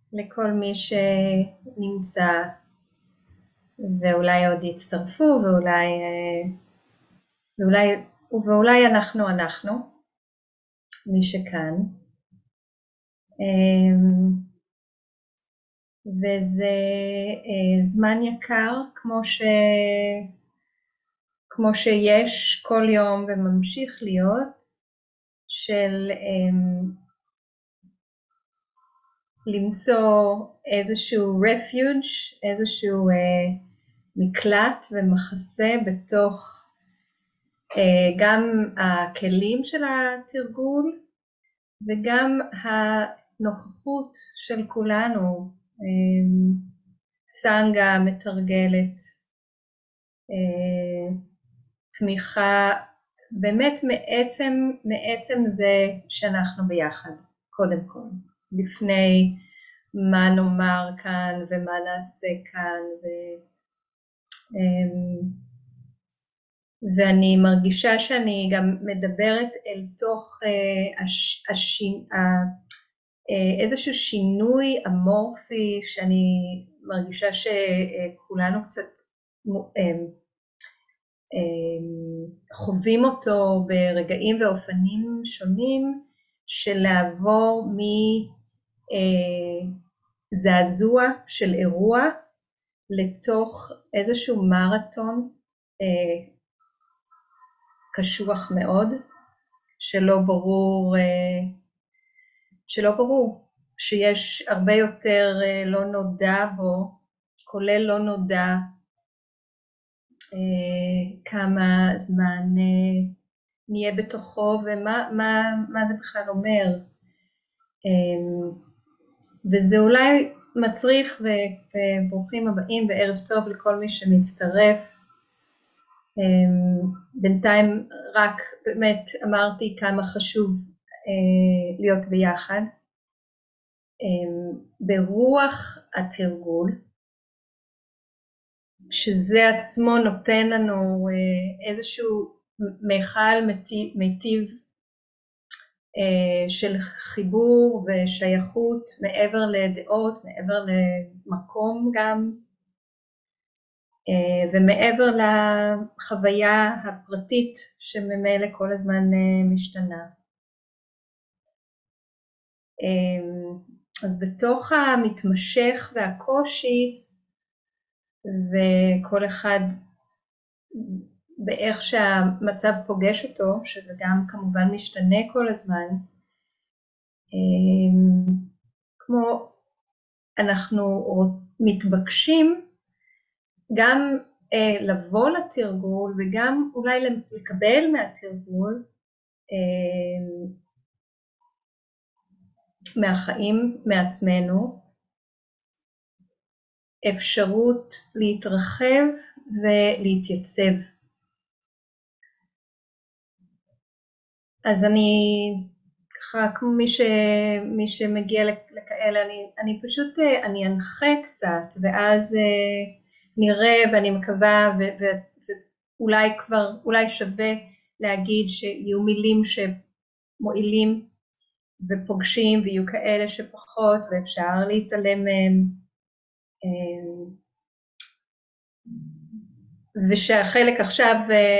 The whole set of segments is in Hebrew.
לכל מי שנמצא ואולי עוד יצטרפו ואולי אנחנו מי שכאן. וזה זמן יקר כמו שיש כל יום וממשיך להיות, של למצוא איזשהו refuge, איזשהו מקלט ומחסה בתוך גם הכלים של התרגול וגם הנוכחות של כולנו, סנגה מתרגלת, תמיכה באמת מעצם זה שאנחנו ביחד, קודם כל, לפני מה נאמר כאן ומה נעשה כאן, ואני מרגישה שאני גם מדברת אל תוך איזשהו שינוי אמורפי שאני מרגישה שכולנו קצת חווים אותו ברגעים ואופנים שונים, של לעבור מזעזוע של אירוע לתוך איזשהו מרתון קשוח מאוד, שלא ברור, שיש הרבה יותר לא נודע בו, כולל לא נודע, כמה זמן נהיה בתוכו ומה זה בכלל אומר. וזה אולי מצריך, וברוכים הבאים וערב טוב לכל מי שמצטרף. בינתיים רק באמת אמרתי כמה חשוב להיות ביחד ברוח התרגול, שזה עצמו נותן לנו איזשהו מיכל מיטיב של חיבור ושייכות, מעבר לדעות, מעבר למקום גם, ומעבר לחוויה הפרטית שממילא כל הזמן משתנה. אז בתוך המתמשך והקושי, וכל אחד באיך שהמצב פוגש אותו, שזה גם כמובן משתנה כל הזמן, כמו אנחנו מתבקשים גם לבוא לתרגול וגם אולי לקבל מהתרגול, מהחיים, מעצמנו, אפשרות להתרחב ולהתייצב. אז אני ככה, כמו מי שמגיע לכאלה, אני פשוט אני אנחה קצת, ואז נראה, ואני מקווה, ואולי שווה להגיד שיהיו מילים שמועילים ופוגשים, ויהיו כאלה שפחות, ואפשר להתעלם מהם, ושהחלק עכשיו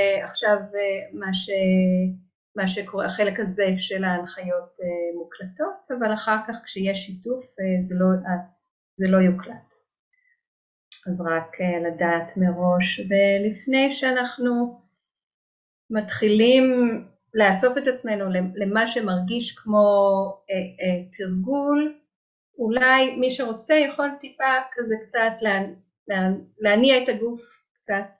מה שקורה, החלק הזה של ההנחיות מוקלטות, אבל אחר כך כשיש שיתוף זה לא יוקלט. אז רק לדעת מראש, ולפני שאנחנו מתחילים לאסוף את עצמנו למה שמרגיש כמו תרגול, אולי מי שרוצה יכול טיפה כזה קצת להניע את הגוף קצת.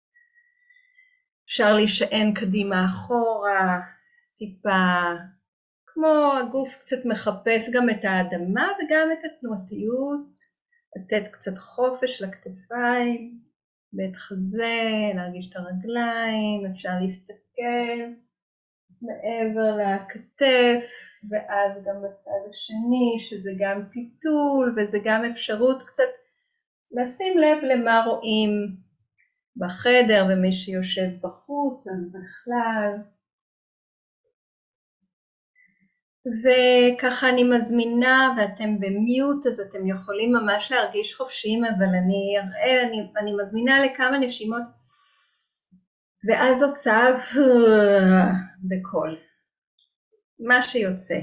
אפשר להישען קדימה אחורה, טיפה, כמו הגוף קצת מחפש גם את האדמה וגם את התנועתיות, לתת קצת חופש לכתפיים, בית חזה, להרגיש את הרגליים, אפשר להסתכל מעבר לכתף, ואז גם בצד השני, שזה גם פיתול, וזה גם אפשרות קצת לשים לב למה רואים בחדר, ומי שיושב בחוץ, אז בכלל. וככה אני מזמינה, ואתם במיוט אז אתם יכולים ממש להרגיש חופשיים, אבל אני מזמינה לכמה נשימות, ואז הוצאה בקול, מה שיוצא.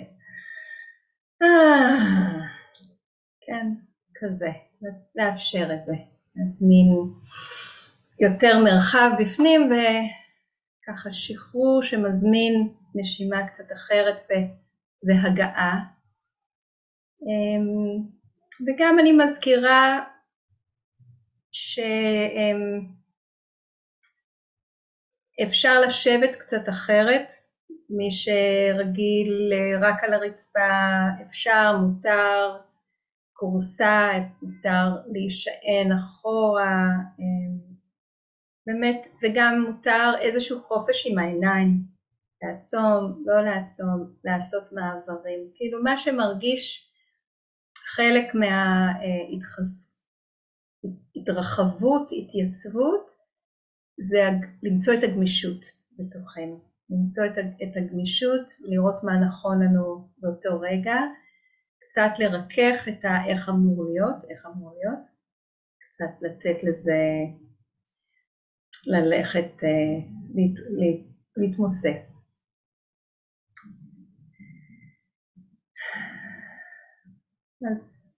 כן, כזה, לאפשר את זה, להזמין יותר מרחב בפנים, וככה שחרור שמזמין נשימה קצת אחרת והגעה. וגם אני מזכירה שאפשר לשבת קצת אחרת, מי שרגיל רק על הרצפה אפשר, מותר, קורסה, מותר להישען אחורה, באמת, וגם מותר איזשהו חופש עם העיניים, לעצום, לא לעצום, לעשות מעברים, כאילו מה שמרגיש חלק מההתרחבות, התייצבות, זה למצוא את הגמישות בתוכנו, למצוא את הגמישות, לראות מה נכון לנו באותו רגע, קצת לרכך את איך אמור להיות, קצת לתת לזה, ללכת, להתמוסס. אז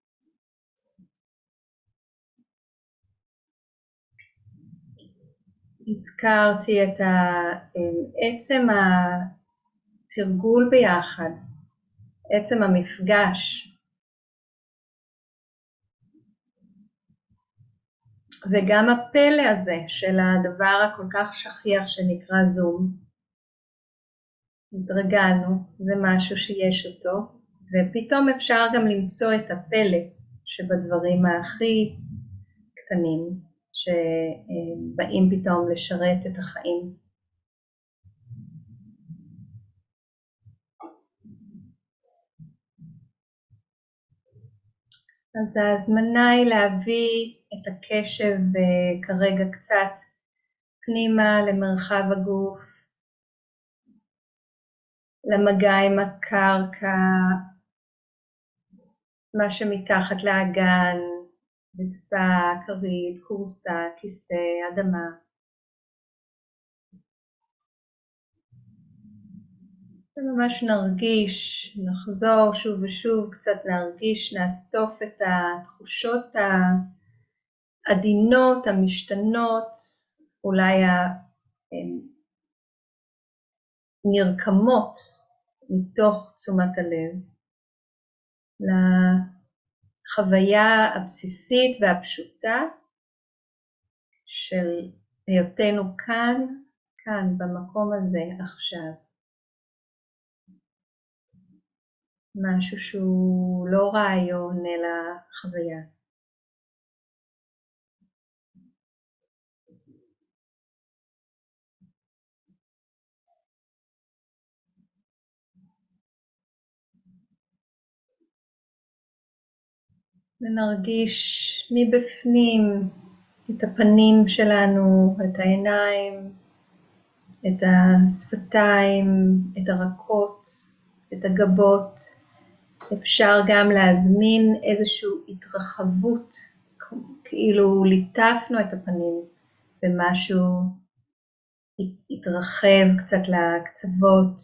הזכרתי את עצם התרגול ביחד, עצם המפגש, וגם הפלא הזה של הדבר הכל כך שכיח שנקרא זום. התרגלנו, זה משהו שיש אותו, ופתאום אפשר גם למצוא את הפלא שבדברים הכי קטנים שבאים פתאום לשרת את החיים. אז ההזמנה היא להביא את הקשב כרגע קצת פנימה למרחב הגוף, למגע עם הקרקע, מה שמתחת לאגן, רצפה, כרית, קורסה, כיסא, אדמה. וממש נרגיש, נחזור שוב ושוב, קצת להרגיש, נאסוף את התחושות העדינות, המשתנות, אולי הנרקמות מתוך תשומת הלב, לחוויה הבסיסית והפשוטה של היותנו כאן במקום הזה עכשיו. משהו שהוא לא רעיון אלא חוויה. ונרגיש מבפנים את הפנים שלנו, את העיניים, את השפתיים, את הרכות, את הגבות. אפשר גם להזמין איזושהי התרחבות, כאילו ליטפנו את הפנים ומשהו התרחב קצת לקצוות,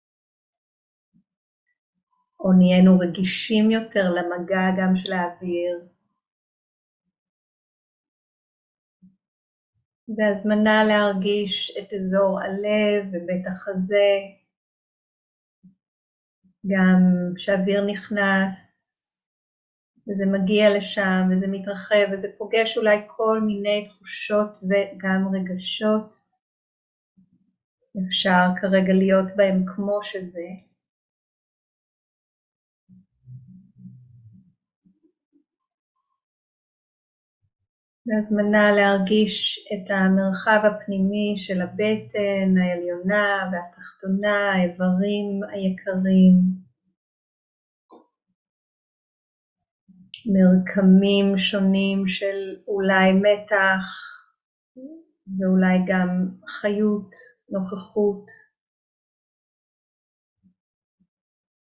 או נהיינו רגישים יותר למגע גם של האוויר. והזמנה להרגיש את אזור הלב ובית החזה, גם כשהאוויר נכנס וזה מגיע לשם וזה מתרחב וזה פוגש אולי כל מיני תחושות וגם רגשות. אפשר כרגע להיות בהם כמו שזה. והזמנה להרגיש את המרחב הפנימי של הבטן העליונה והתחתונה, האיברים היקרים, מרקמים שונים של אולי מתח ואולי גם חיות, נוכחות.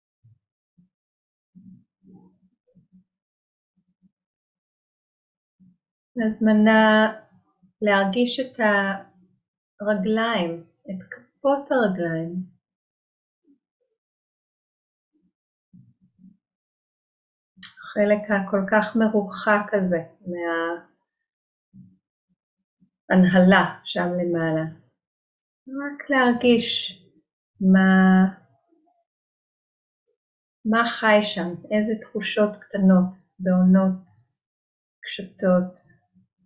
הזמנה להרגיש את הרגליים, את כפות הרגליים. החלק הכל כך מרוחק הזה מההנהלה שם למעלה. רק להרגיש מה חי שם, איזה תחושות קטנות, בעונות, קשתות.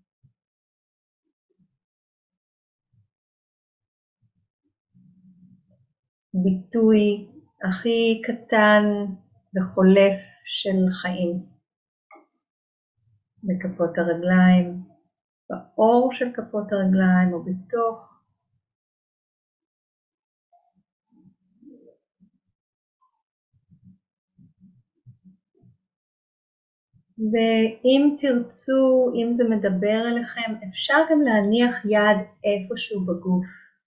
ביטוי הכי קטן וחולף של חיים. בכפות הרגליים, באור של כפות הרגליים או בתוך. ואם תרצו, אם זה מדבר אליכם, אפשר גם להניח יד איפשהו בגוף.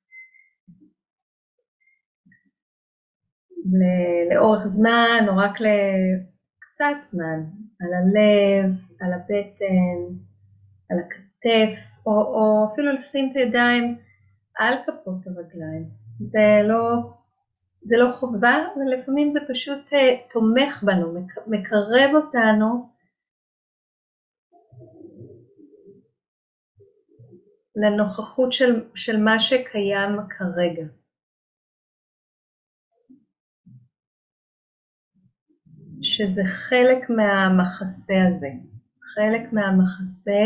לאורך זמן או רק לקצת זמן, על הלב, על הבטן, על הכתף, או אפילו לשים את הידיים על כפות הרגליים. זה לא חובה, ולפעמים זה פשוט תומך בנו, מקרב אותנו לנוכחות של מה שקיים כרגע. שזה חלק מהמחסה הזה. חלק מהמחסה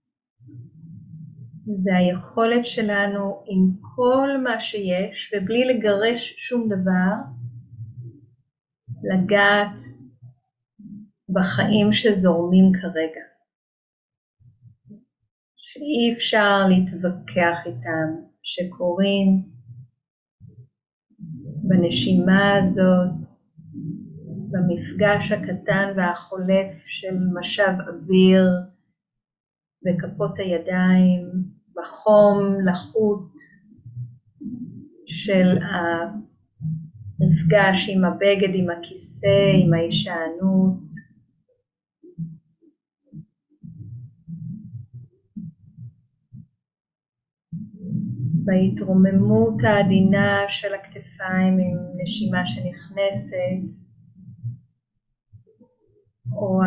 זה היכולת שלנו עם כל מה שיש, ובלי לגרש שום דבר, לגעת בחיים שזורמים כרגע. שאי אפשר להתווכח איתם, שקורים בנשימה הזאת, במפגש הקטן והחולף של משב אוויר בכפות הידיים, בחום לחות של המפגש עם הבגד, עם הכיסא, עם ההישענות. בהתרוממות העדינה של הכתפיים עם נשימה שנכנסת, או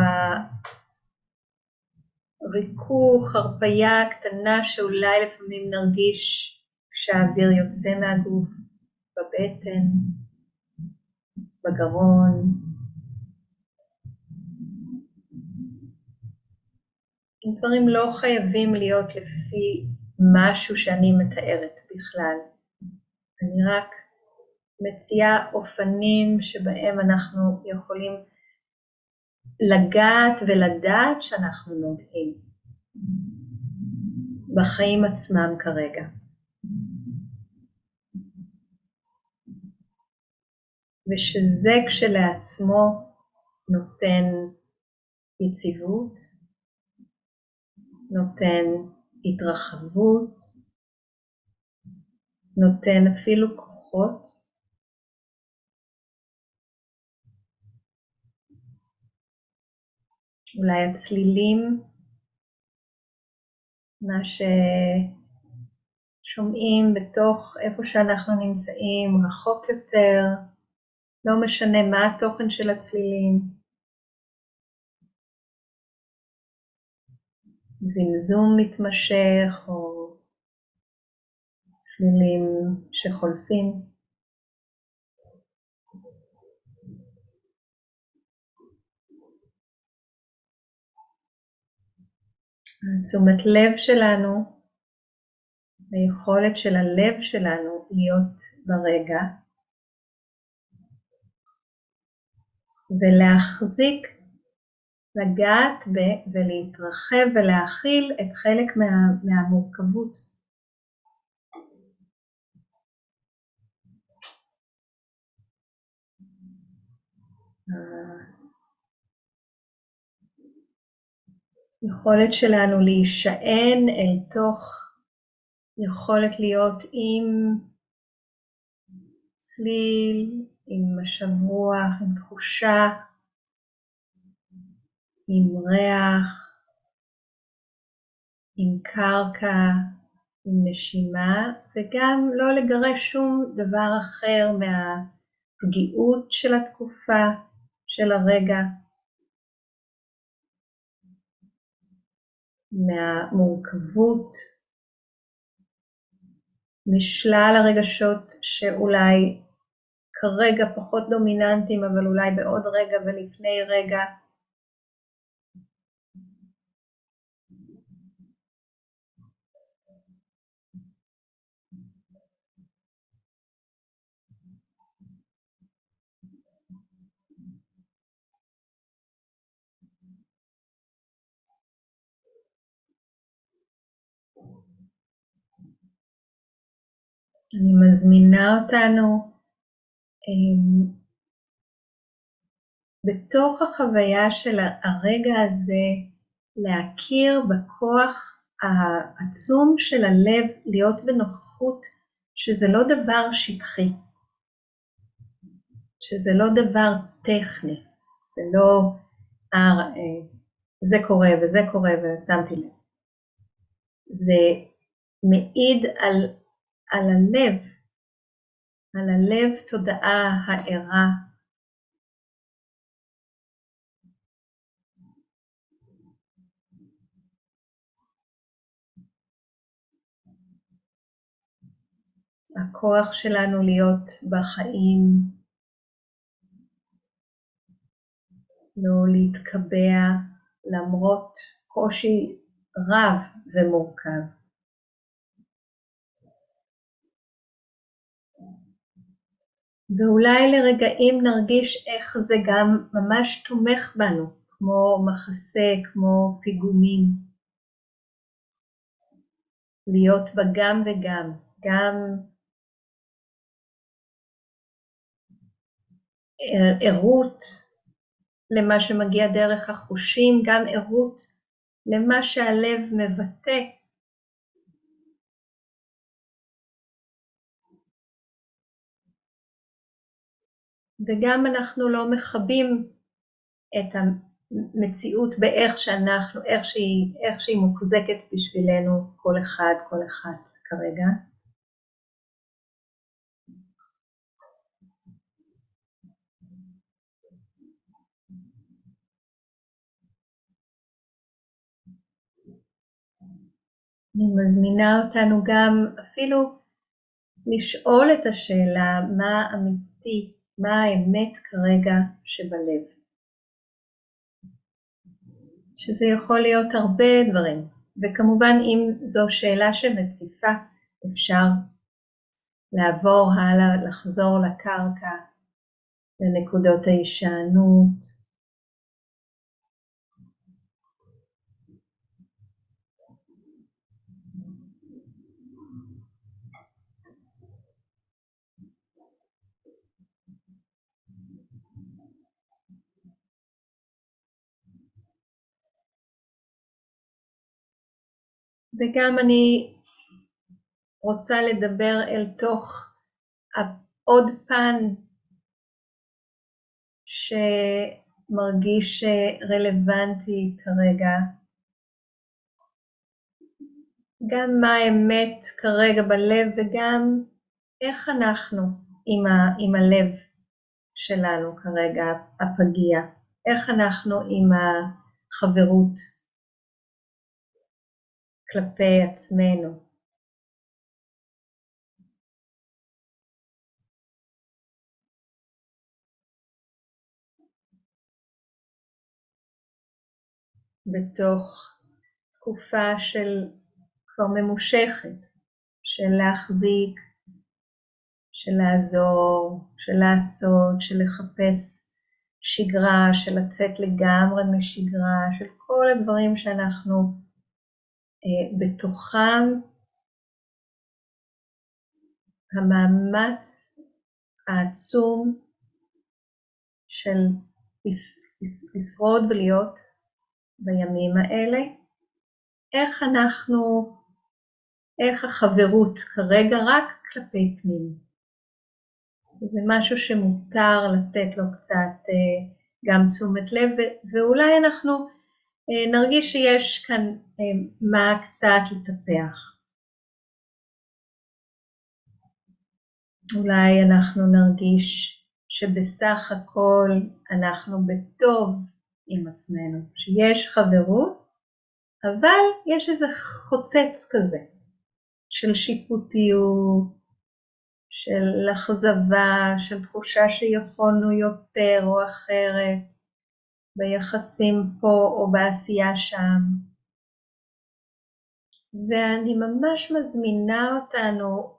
הריכוך, הרפיה קטנה שאולי לפעמים נרגיש כשהאוויר יוצא מהגוף, בבטן, בגרון. דברים לא חייבים להיות לפי משהו שאני מתארת בכלל. אני רק מציעה אופנים שבהם אנחנו יכולים לגעת ולדעת שאנחנו נוגעים בחיים עצמם כרגע. ושזה כשלעצמו נותן יציבות, נותן התרחבות, נותן אפילו כוחות. אולי הצלילים, מה ששומעים בתוך איפה שאנחנו נמצאים, רחוק יותר, לא משנה מה התוכן של הצלילים. זמזום מתמשך או צלילים שחולפים. תשומת לב שלנו, היכולת של הלב שלנו להיות ברגע, ולהחזיק, לגעת ולהתרחב ולהכיל את חלק מהמורכבות. היכולת שלנו להישען אל תוך יכולת להיות עם צליל, עם משב רוח, עם תחושה, עם ריח, עם קרקע, עם נשימה, וגם לא לגרש שום דבר אחר מהפגיעות של התקופה, של הרגע, מהמורכבות, משלל הרגשות שאולי כרגע פחות דומיננטיים, אבל אולי בעוד רגע ולפני רגע. אני מזמינה אותנו בתוך החוויה של הרגע הזה להכיר בכוח העצום של הלב, להיות בנוכחות שזה לא דבר שטחי, שזה לא דבר טכני, זה לא זה קורה וזה קורה ושמתי לב. זה מעיד על הלב, על הלב תודעה הערה, הכוח שלנו להיות בחיים, לא להתקבע למרות קושי רב ומורכב. ואולי לרגעים נרגיש איך זה גם ממש תומך בנו, כמו מחסה, כמו פיגומים. להיות בגם וגם, גם ערות למה שמגיע דרך החושים, גם ערות למה שהלב מבטא. וגם אנחנו לא מכבים את המציאות באיך שאנחנו, איך שהיא מוחזקת בשבילנו, כל אחת כרגע. אני מזמינה אותנו גם אפילו לשאול את השאלה מה אמיתי, מה האמת כרגע שבלב. שזה יכול להיות הרבה דברים, וכמובן אם זו שאלה שמציפה אפשר לעבור הלאה, לחזור לקרקע, לנקודות ההישענות. וגם אני רוצה לדבר אל תוך עוד פן שמרגיש רלוונטי כרגע. גם מה האמת כרגע בלב וגם איך אנחנו עם הלב שלנו כרגע הפגיע. איך אנחנו עם החברות כלפי עצמנו. בתוך תקופה של כבר ממושכת, של להחזיק, של לעזור, של לעשות, של לחפש שגרה, של לצאת לגמרי משגרה, של כל הדברים שאנחנו בתוכם. המאמץ העצום של לשרוד ולהיות בימים האלה, איך החברות כרגע רק כלפי פנים. זה משהו שמותר לתת לו קצת גם תשומת לב, ואולי אנחנו נרגיש שיש כאן מה קצת לטפח. אולי אנחנו נרגיש שבסך הכל אנחנו בטוב עם עצמנו, שיש חברות, אבל יש איזה חוצץ כזה של שיפוטיות, של אכזבה, של תחושה שיכולנו יותר או אחרת ביחסים פה או בעשייה שם. ואני ממש מזמינה אותנו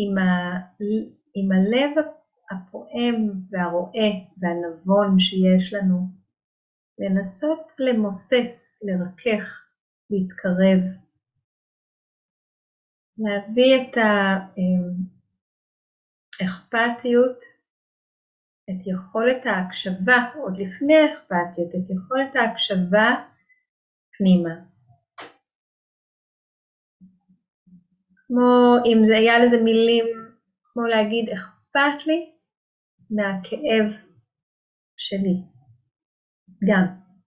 עם הלב הפועם והרואה והנבון שיש לנו, לנסות למוסס, לרכך, להתקרב, להביא את האכפתיות, את יכולת ההקשבה, עוד לפני האכפתיות, את יכולת ההקשבה פנימה. כמו אם זה היה לזה מילים, כמו להגיד אכפת לי מהכאב שלי, גם.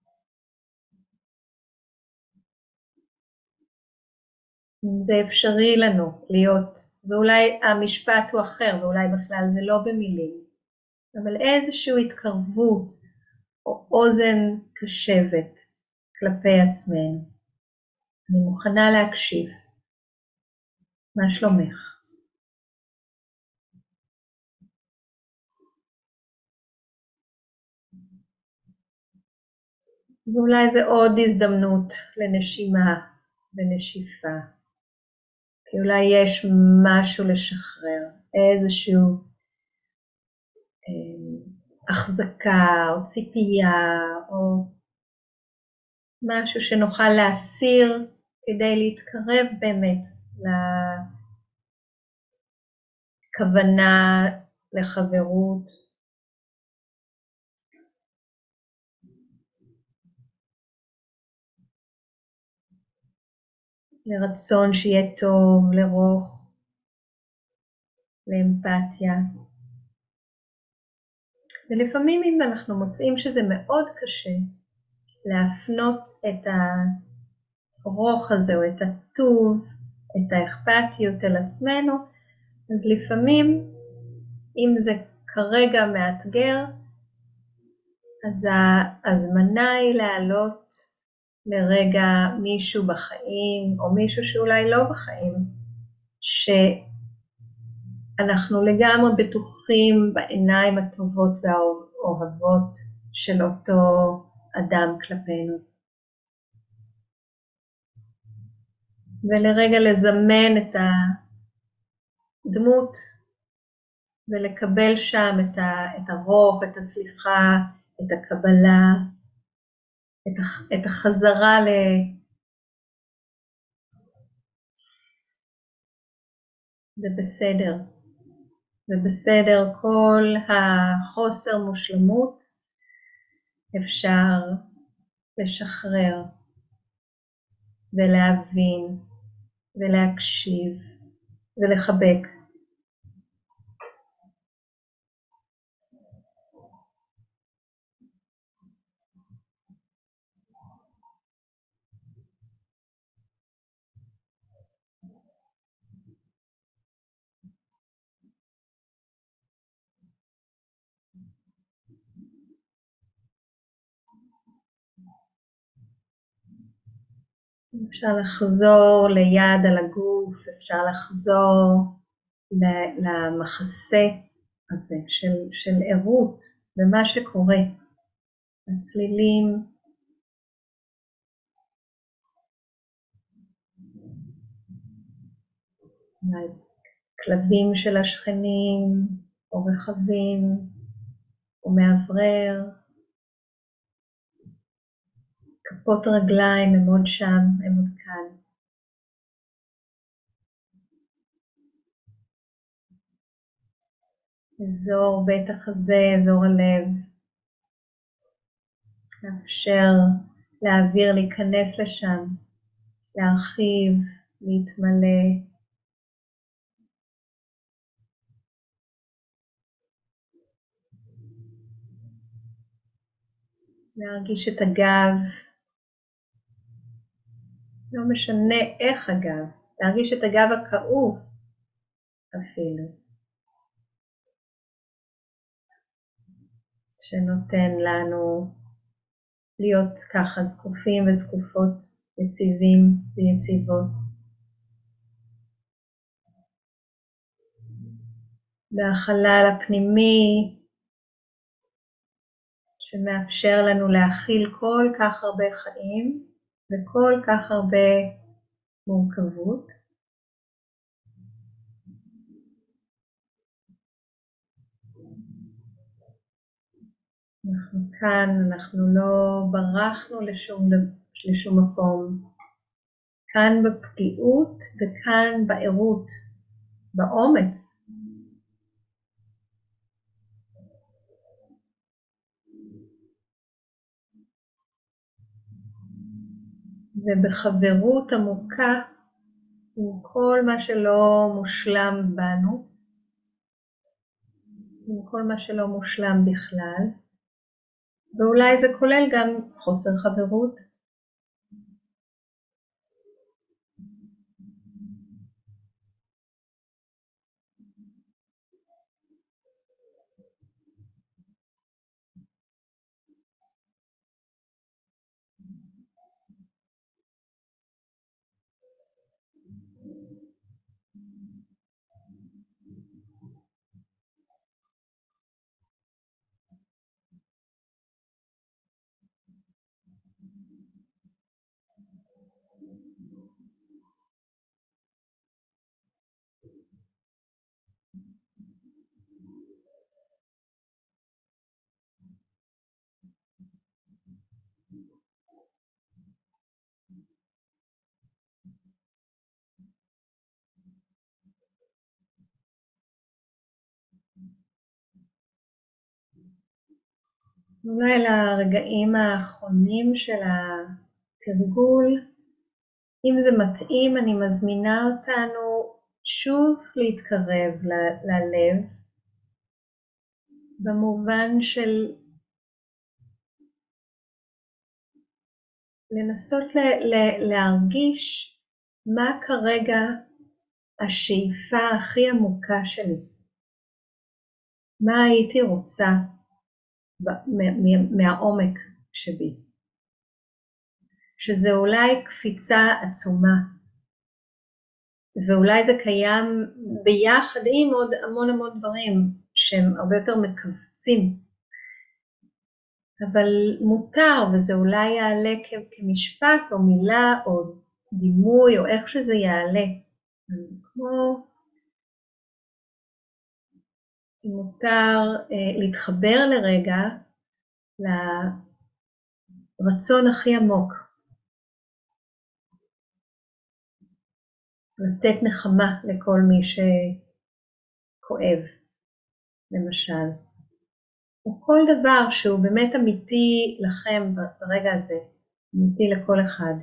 זה אפשרי לנו להיות, ואולי המשפט הוא אחר, ואולי בכלל זה לא במילים, אבל איזושהי התקרבות או אוזן קשבת כלפי עצמנו. אני מוכנה להקשיב. מה שלומך? ואולי זה עוד הזדמנות לנשימה ונשיפה. כי אולי יש משהו לשחרר, איזשהו החזקה או ציפייה או משהו שנוכל להסיר כדי להתקרב באמת לכוונה, לחברות. לרצון שיהיה טוב, לרוך, לאמפתיה. ולפעמים אם אנחנו מוצאים שזה מאוד קשה להפנות את הרוך הזה או את הטוב, את האכפתיות אל עצמנו, אז לפעמים אם זה כרגע מאתגר, אז ההזמנה היא לעלות לרגע מישהו בחיים או מישהו שאולי לא בחיים, שאנחנו לגמרי בטוחים בעיניים הטובות והאוהבות של אותו אדם כלפינו. ולרגע לזמן את הדמות ולקבל שם את הרוך, את הסליחה, את הקבלה, את החזרה ובסדר. ובסדר כל החוסר מושלמות אפשר לשחרר ולהבין ולהקשיב ולחבק. אפשר לחזור ליד על הגוף, אפשר לחזור למחסה הזה של ערות במה שקורה. הצלילים, כלבים של השכנים, או רכבים, או מאוורר. כפות רגליים הם עוד שם, הם עוד כאן. אזור בית החזה, אזור הלב. לאפשר לאוויר להיכנס לשם, להרחיב, להתמלא. להרגיש את הגב לא משנה איך הגב, להרגיש את הגב הכאוב אפילו, שנותן לנו להיות ככה זקופים וזקופות, יציבים ויציבות. והחלל הפנימי שמאפשר לנו להכיל כל כך הרבה חיים וכל כך הרבה מורכבות. אנחנו כאן, אנחנו לא ברחנו לשום מקום. כאן בפגיעות וכאן בעירות, באומץ. ובחברות עמוקה עם כל מה שלא מושלם בנו, עם כל מה שלא מושלם בכלל, ואולי זה כולל גם חוסר חברות. אולי לרגעים האחרונים של התרגול, אם זה מתאים, אני מזמינה אותנו שוב להתקרב ללב, במובן של לנסות להרגיש מה כרגע השאיפה הכי עמוקה שלי. מה הייתי רוצה מהעומק שבי. שזה אולי קפיצה עצומה, ואולי זה קיים ביחד עם עוד המון דברים שהם הרבה יותר מקבצים, אבל מותר, וזה אולי יעלה כמשפט או מילה או דימוי או איך שזה יעלה, כמו מותר להתחבר לרגע לרצון הכי עמוק, לתת נחמה לכל מי שכואב, למשל. או כל דבר שהוא באמת אמיתי לכם ברגע הזה, אמיתי לכל אחד.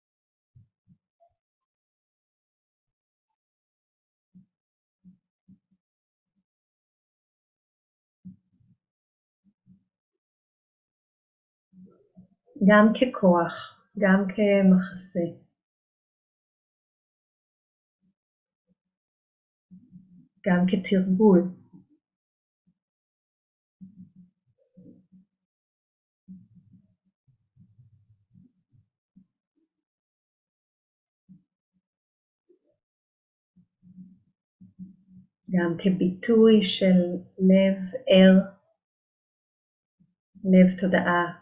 גם ככוח, גם כמחסה. גם כתרגול. גם כביטוי של לב ער, לב תודעה.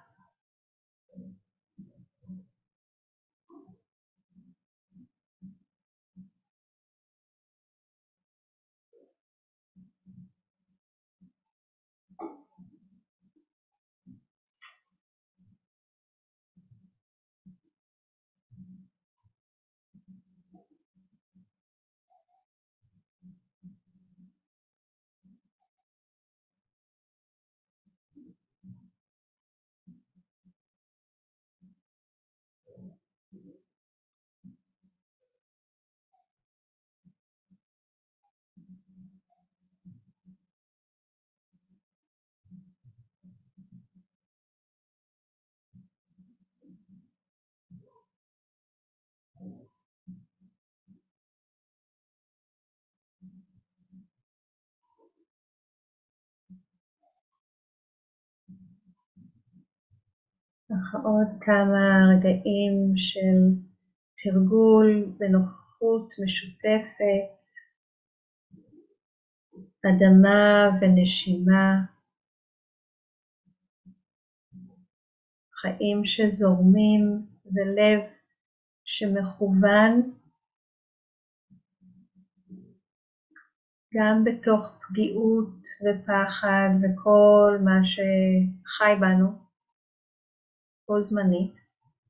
ככה עוד כמה רגעים של תרגול ונוכחות משותפת, אדמה ונשימה, חיים שזורמים ולב שמכוון גם בתוך פגיעות ופחד וכל מה שחי בנו בו זמנית.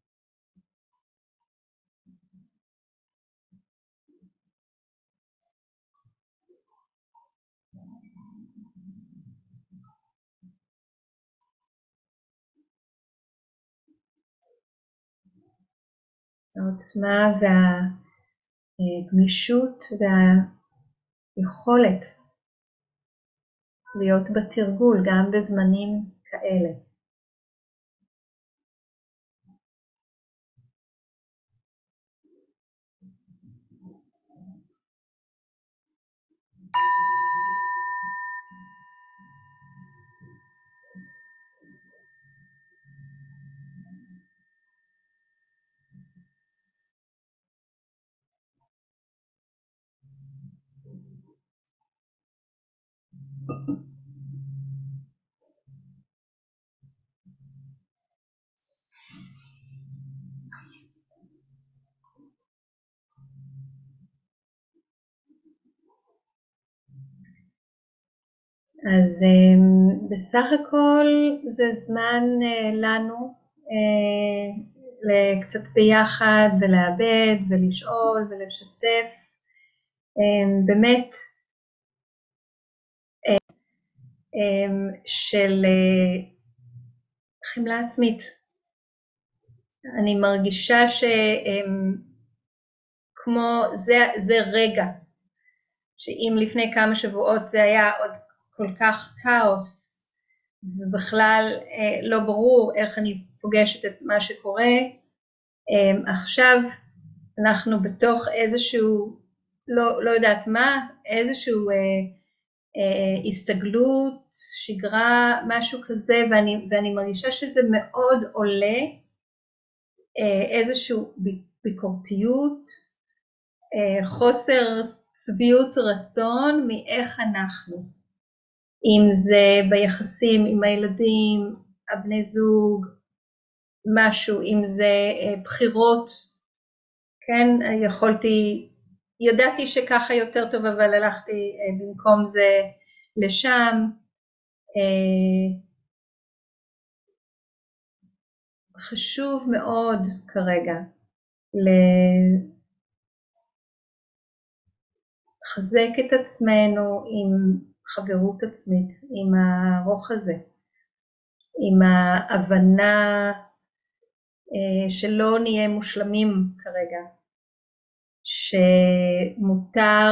העוצמה והגמישות והיכולת להיות בתרגול גם בזמנים כאלה. אז בסך הכל זה זמן לנו קצת ביחד ולאבד ולשאול ולשתף באמת של חמלה עצמית. אני מרגישה שכמו זה רגע, שאם לפני כמה שבועות זה היה עוד כל כך כאוס ובכלל לא ברור איך אני פוגשת את מה שקורה, עכשיו אנחנו בתוך איזשהו לא יודעת מה, איזשהו הסתגלות, שגרה, משהו כזה, ואני מרגישה שזה מאוד עולה איזשהו ביקורתיות, חוסר שביעות רצון מאיך אנחנו, אם זה ביחסים עם הילדים, הבני זוג, משהו, אם זה בחירות, כן, ידעתי שככה יותר טוב, אבל הלכתי במקום זה לשם. חשוב מאוד כרגע לחזק את עצמנו עם חברות עצמית, עם הרוח הזה, עם ההבנה שלא נהיה מושלמים כרגע, שמותר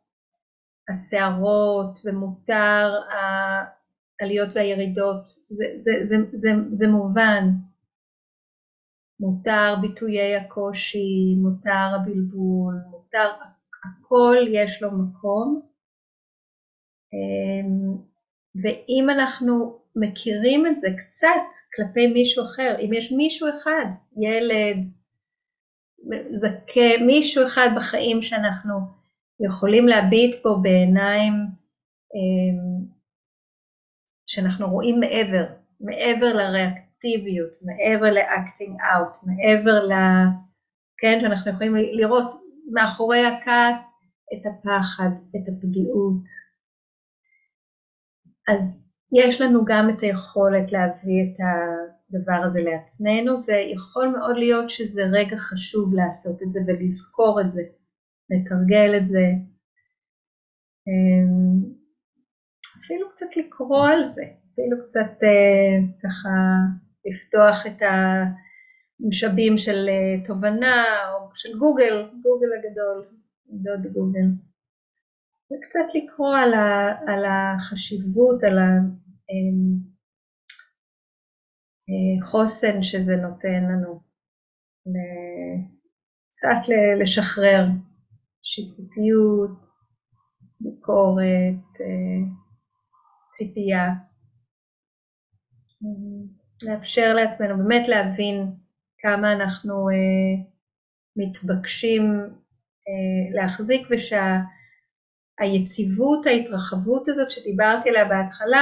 הסערות ומותר העליות והירידות, זה מובן, מותר ביטויי הקושי, מותר הבלבול, מותר, הכל יש לו מקום, ואם אנחנו מכירים את זה קצת כלפי מישהו אחר, אם יש מישהו אחד, ילד, זקן, מישהו אחד בחיים שאנחנו יכולים להביט בו בעיניים שאנחנו רואים מעבר לריאקטיביות, מעבר לאקטינג אאוט, מעבר כן, שאנחנו יכולים לראות מאחורי הכעס את הפחד, את הפגיעות. אז יש לנו גם את היכולת להביא את הדבר הזה לעצמנו, ויכול מאוד להיות שזה רגע חשוב לעשות את זה ולזכור את זה, לתרגל את זה, אפילו קצת לקרוא על זה, אפילו קצת ככה לפתוח את המשאבים של תובנה או של גוגל הגדול, דוד גוגל. וקצת לקרוא על החשיבות, על החוסן שזה נותן לנו, קצת לשחרר שיפוטיות, ביקורת, ציפייה. לאפשר לעצמנו באמת להבין כמה אנחנו מתבקשים להחזיק, ושהיציבות, ההתרחבות הזאת שדיברתי עליה בהתחלה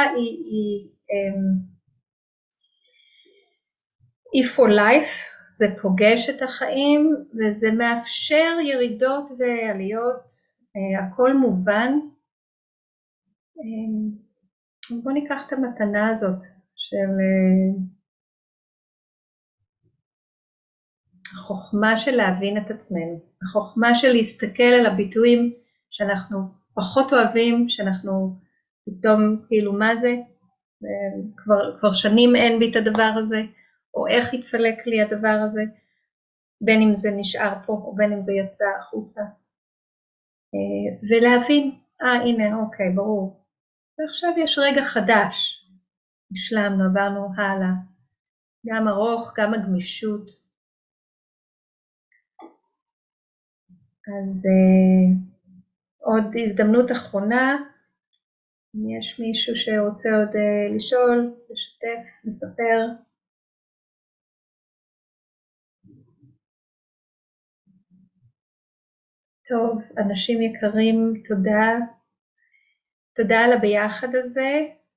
היא for life, זה פוגש את החיים וזה מאפשר ירידות ועליות, הכל מובן. בואו ניקח את המתנה הזאת של החוכמה של להבין את עצמנו, החוכמה של להסתכל על הביטויים שאנחנו פחות אוהבים, שאנחנו פתאום כאילו מה זה, כבר שנים אין בי את הדבר הזה, או איך יתפלק לי הדבר הזה, בין אם זה נשאר פה או בין אם זה יצא החוצה, ולהבין, הנה אוקיי ברור, ועכשיו יש רגע חדש, השלמנו, עברנו הלאה, גם ארוך, גם הגמישות. אז עוד הזדמנות אחרונה, אם יש מישהו שרוצה עוד לשאול, לשתף, לספר. טוב, אנשים יקרים, תודה על הביחד הזה,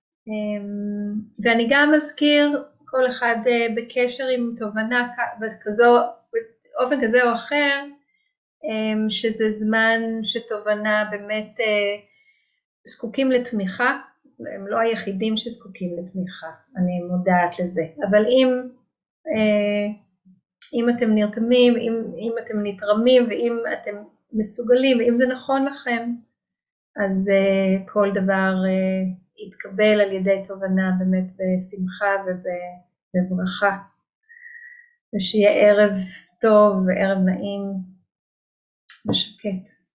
ואני גם אזכיר כל אחד בקשר עם תובנה באופן כזה או אחר, שזה זמן שתובנה באמת זקוקים לתמיכה, הם לא היחידים שזקוקים לתמיכה, אני מודעת לזה, אבל אם אתם נרתמים, אם אתם נתרמים ואם אתם מסוגלים, ואם זה נכון לכם, אז כל דבר יתקבל על ידי תובנה באמת בשמחה ובברכה, ושיהיה ערב טוב וערב נעים ושקט.